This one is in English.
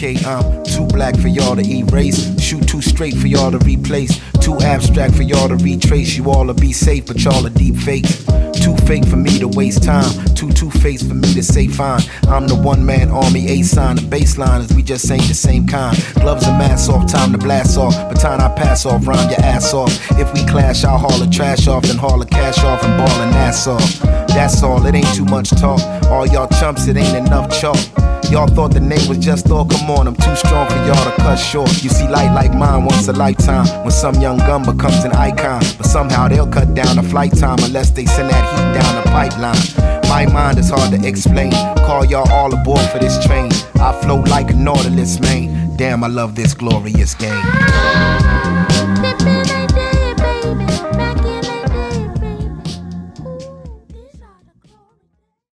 okay, I'm too black for y'all to erase. Shoot too straight for y'all to replace. Too abstract for y'all to retrace. You all to be safe, but y'all are deep fakes. Too fake for me to waste time. Two-faced for me to say fine. I'm the one-man army, A-sign. The baseline is we just ain't the same kind. Gloves and masks off, time to blast off. Baton I pass off, rhyme your ass off. If we clash, I'll haul the trash off, then haul the cash off and ball an ass off. That's all, it ain't too much talk. All y'all chumps, it ain't enough chalk. Y'all thought the name was just all, come on, I'm too strong for y'all to cut short. You see light like mine once a lifetime, when some young gun becomes an icon. But somehow they'll cut down the flight time unless they send that heat down the pipeline. My mind is hard to explain, call y'all all aboard for this train. I float like a Nautilus, man. Damn, I love this glorious game.